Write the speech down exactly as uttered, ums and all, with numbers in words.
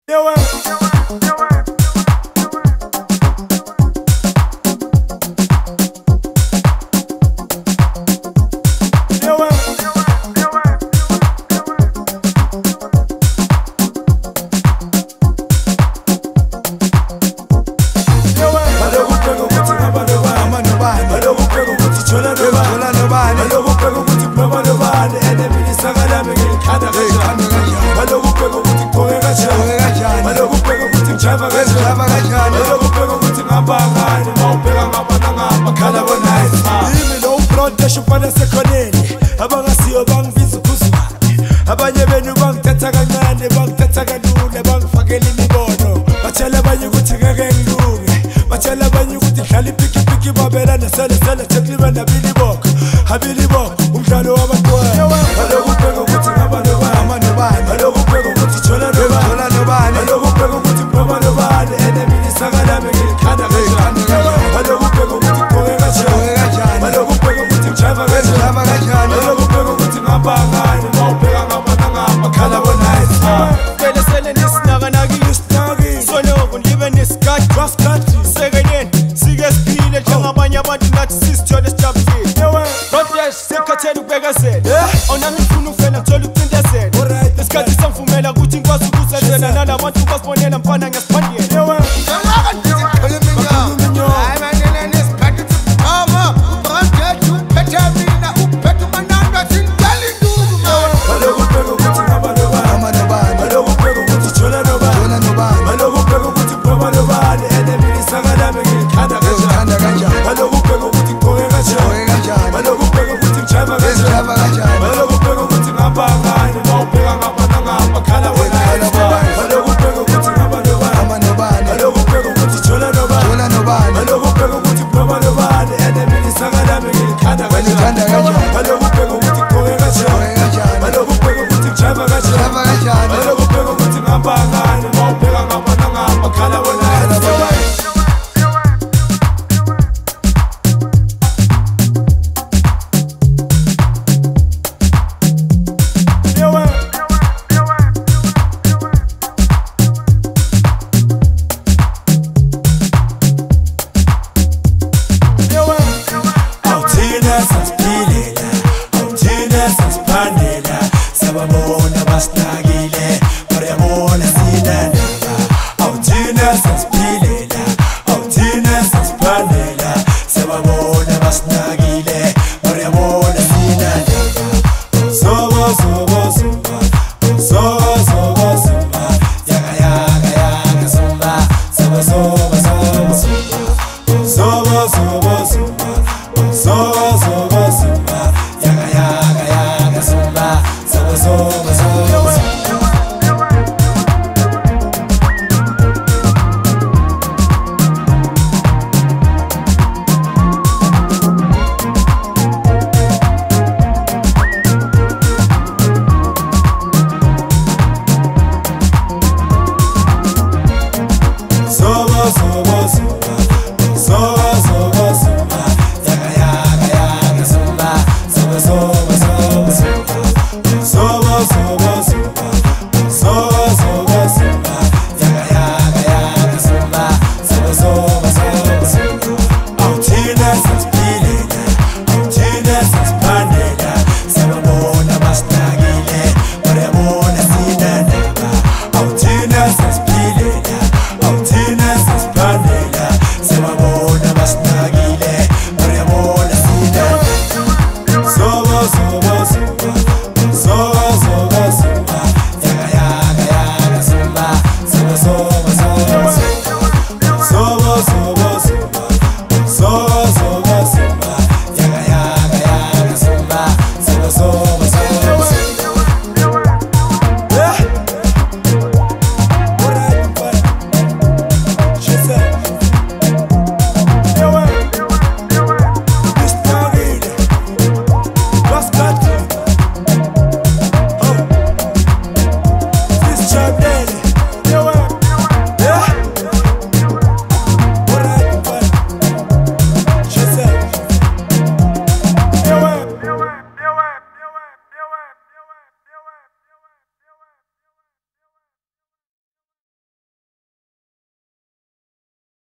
Yo, abangasiyo bangibiza ukuzwane abanye benu bangithatha kancane bangithatha kalula bangifakela imibono batshela abanye ukuthi ngeke ngilunge batshela abanye ukuthi dlala ipikipiki babelana sele sele tekliba nabili boko habili boko umdlalo wabantwana aloku ubheka ukuthi ngaba nobani nobani aloku ubheka ukuthi thola nobani nobani aloku ubheka ukuthi ngaba nobani enemini sakalame ngikhanda kanjani aloku ubheka ukuthi gqoke kanjani aloku ubheka ukuthi ngijava kanjani aloku ubheka ukuthi ngaba ngani mawubheka ngabona ngapha khala bonayisi phela sele nisinakanaki isinaki sonoko ndibe nesikhathi wasikhathi sekeleni sike siphile njengabanye abantu nathi sisithole sijabulile Rodesh sikhatheni ukubekazela awunami ngifuna ufela ngithola ukucindezela lesikhathi sangivumela ukuthi ngikwazi ukuzenzela nalabantu basibonela mfana ngesiphandiyela Bye.